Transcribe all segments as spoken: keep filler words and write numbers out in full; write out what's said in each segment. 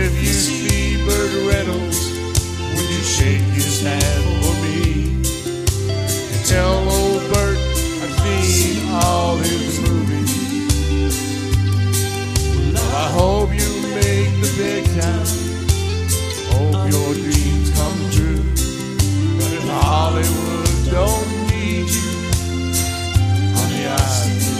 if you see Burt Reynolds, would you shake his hand for me? And tell old Burt I've seen all his movies. Well, I hope you make the big time. Hope your dreams come true. But if Hollywood don't need you, honey, I do.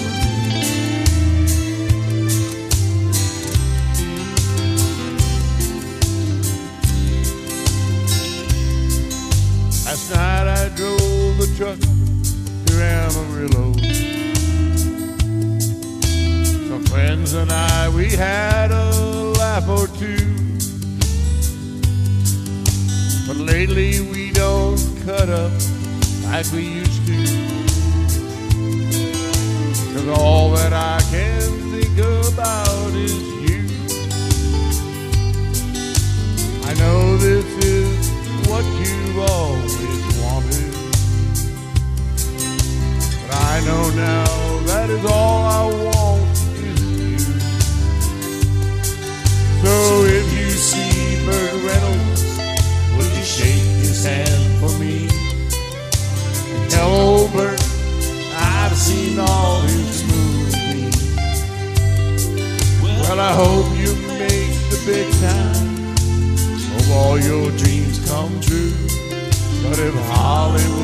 Last night I drove the truck to Amarillo. Some friends and I, we had a laugh or two. But lately we don't cut up like we used to. 'Cause all that I can think about is you. I know this is what you've always wanted, but I know now that is all I want is you. So if you see Burt Reynolds, would you shake his hand for me? And tell old Burt I've seen all his movies. Well, I hope you make the big time. Hope all your dreams come true. But if Hollywood